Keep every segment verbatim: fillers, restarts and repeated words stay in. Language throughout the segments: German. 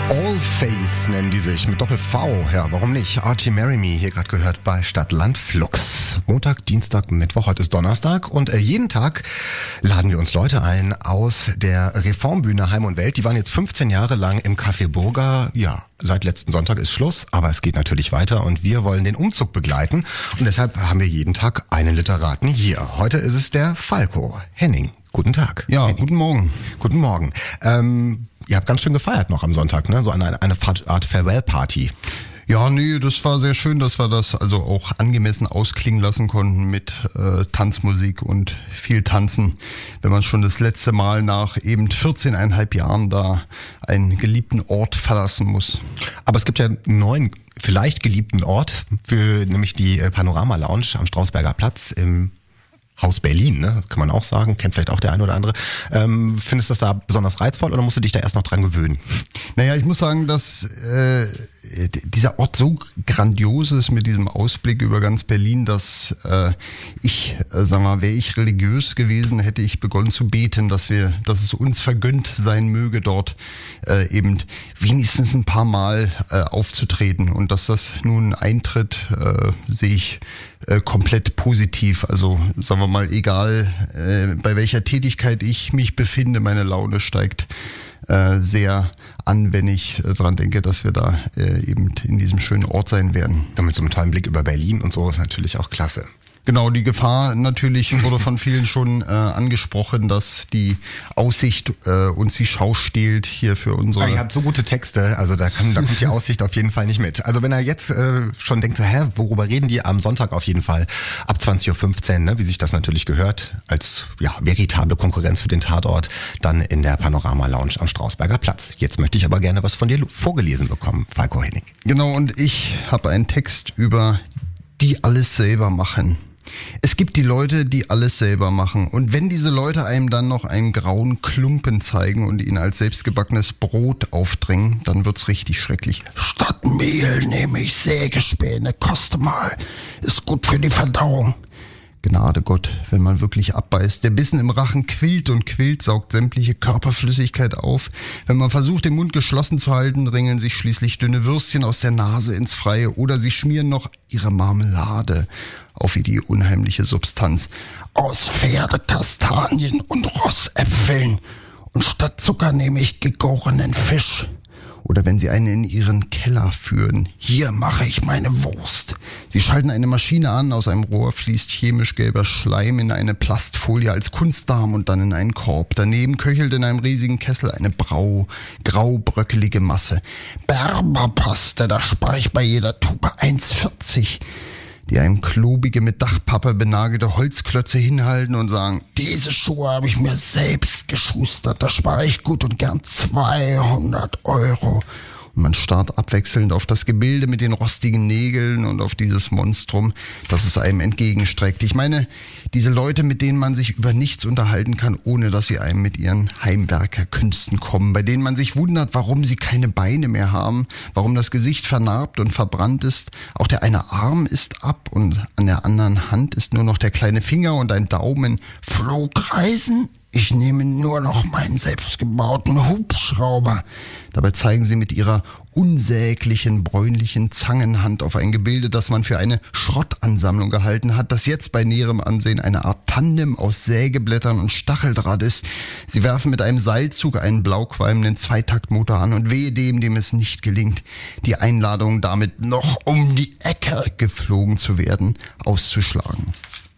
All Face nennen die sich, mit Doppel-V. Ja, warum nicht? Archie Marry Me, hier gerade gehört bei Stadtland Flux. Montag, Dienstag, Mittwoch, heute ist Donnerstag und äh, jeden Tag laden wir uns Leute ein aus der Reformbühne Heim und Welt. Die waren jetzt fünfzehn Jahre lang im Café Burger. Ja, seit letzten Sonntag ist Schluss, aber es geht natürlich weiter und wir wollen den Umzug begleiten. Und deshalb haben wir jeden Tag einen Literaten hier. Heute ist es der Falco Henning. Guten Tag. Ja, Henning. Guten Morgen. Guten Morgen. Ähm, ihr habt ganz schön gefeiert noch am Sonntag, ne? So eine, eine Art Farewell-Party. Ja, nee, das war sehr schön, dass wir das also auch angemessen ausklingen lassen konnten mit äh, Tanzmusik und viel Tanzen. Wenn man schon das letzte Mal nach eben vierzehneinhalb Jahren da einen geliebten Ort verlassen muss. Aber es gibt ja einen neuen, vielleicht geliebten Ort für nämlich die Panorama Lounge am Strausberger Platz im Haus Berlin, ne? Kann man auch sagen, kennt vielleicht auch der eine oder andere. Ähm, findest du das da besonders reizvoll oder musst du dich da erst noch dran gewöhnen? Naja, ich muss sagen, dass äh, dieser Ort so grandios ist mit diesem Ausblick über ganz Berlin, dass äh, ich, äh, sag mal, wäre ich religiös gewesen, hätte ich begonnen zu beten, dass wir, dass es uns vergönnt sein möge, dort äh, eben wenigstens ein paar Mal äh, aufzutreten. Und dass das nun eintritt, äh, sehe ich äh, komplett positiv. Also sagen wir mal, egal äh, bei welcher Tätigkeit ich mich befinde, meine Laune steigt äh, sehr an, wenn ich äh, dran denke, dass wir da äh, eben in diesem schönen Ort sein werden. Und mit so einem tollen Blick über Berlin und so ist natürlich auch klasse. Genau, die Gefahr natürlich wurde von vielen schon äh, angesprochen, dass die Aussicht äh, uns die Schau stehlt hier für unsere... Aber ihr habt so gute Texte, also da, kann, da kommt die Aussicht auf jeden Fall nicht mit. Also wenn er jetzt äh, schon denkt, so, hä, worüber reden die? Am Sonntag auf jeden Fall ab zwanzig Uhr fünfzehn, ne, wie sich das natürlich gehört, als ja veritable Konkurrenz für den Tatort, dann in der Panorama Lounge am Strausberger Platz. Jetzt möchte ich aber gerne was von dir vorgelesen bekommen, Falco Henning. Genau, und ich habe einen Text über die alles selber machen. Es gibt die Leute, die alles selber machen. Und wenn diese Leute einem dann noch einen grauen Klumpen zeigen und ihn als selbstgebackenes Brot aufdrängen, dann wird's richtig schrecklich. Statt Mehl nehme ich Sägespäne, koste mal. Ist gut für die Verdauung. Gnade Gott, wenn man wirklich abbeißt. Der Bissen im Rachen quillt und quillt, saugt sämtliche Körperflüssigkeit auf. Wenn man versucht, den Mund geschlossen zu halten, ringeln sich schließlich dünne Würstchen aus der Nase ins Freie oder sie schmieren noch ihre Marmelade auf die unheimliche Substanz aus Pferdekastanien und Rossäpfeln. Und statt Zucker nehme ich gegorenen Fisch. Oder wenn sie einen in ihren Keller führen. Hier mache ich meine Wurst. Sie schalten eine Maschine an, aus einem Rohr fließt chemisch gelber Schleim in eine Plastfolie als Kunstdarm und dann in einen Korb. Daneben köchelt in einem riesigen Kessel eine brau, graubröckelige Masse. Berberpaste, da spare ich bei jeder Tube eins vierzig. Die einem klobige, mit Dachpappe benagelte Holzklötze hinhalten und sagen, diese Schuhe habe ich mir selbst geschustert, da spare ich gut und gern zweihundert Euro. Und man starrt abwechselnd auf das Gebilde mit den rostigen Nägeln und auf dieses Monstrum, das es einem entgegenstreckt. Ich meine, diese Leute, mit denen man sich über nichts unterhalten kann, ohne dass sie einem mit ihren Heimwerkerkünsten kommen, bei denen man sich wundert, warum sie keine Beine mehr haben, warum das Gesicht vernarbt und verbrannt ist. Auch der eine Arm ist ab und an der anderen Hand ist nur noch der kleine Finger und ein Daumen. Flugreisen? Ich nehme nur noch meinen selbstgebauten Hubschrauber. Dabei zeigen sie mit ihrer unsäglichen, bräunlichen Zangenhand auf ein Gebilde, das man für eine Schrottansammlung gehalten hat, das jetzt bei näherem Ansehen eine Art Tandem aus Sägeblättern und Stacheldraht ist. Sie werfen mit einem Seilzug einen blauqualmenden Zweitaktmotor an und wehe dem, dem es nicht gelingt, die Einladung damit noch um die Ecke geflogen zu werden, auszuschlagen.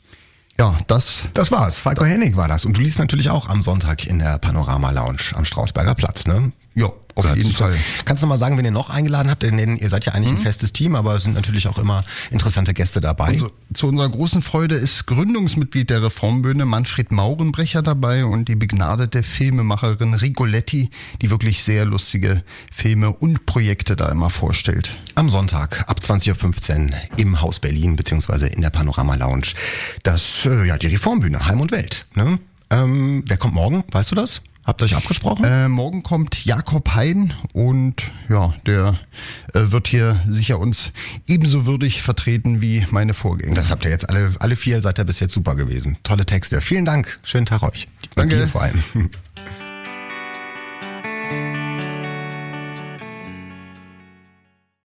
Ja, das... Das war's. Falco Hennig war das. Und du liest natürlich auch am Sonntag in der Panorama Lounge am Strausberger Platz, ne? Ja, auf Gehört jeden zu. Fall. Kannst du mal sagen, wen ihr noch eingeladen habt? Denn ihr seid ja eigentlich mhm. ein festes Team, aber es sind natürlich auch immer interessante Gäste dabei. Also, zu unserer großen Freude ist Gründungsmitglied der Reformbühne Manfred Maurenbrecher dabei und die begnadete Filmemacherin Rigoletti, die wirklich sehr lustige Filme und Projekte da immer vorstellt. Am Sonntag ab zwanzig Uhr fünfzehn im Haus Berlin beziehungsweise in der Panorama Lounge. Das, äh, ja, die Reformbühne, Heim und Welt. Ne? Ähm, wer kommt morgen? Weißt du das? Habt ihr euch abgesprochen? Äh, morgen kommt Jakob Hein und ja, der äh, wird hier sicher uns ebenso würdig vertreten wie meine Vorgänger. Das habt ihr jetzt alle, alle vier, seid ihr bis jetzt super gewesen. Tolle Texte. Vielen Dank. Schönen Tag euch. Danke. Dir vor allem.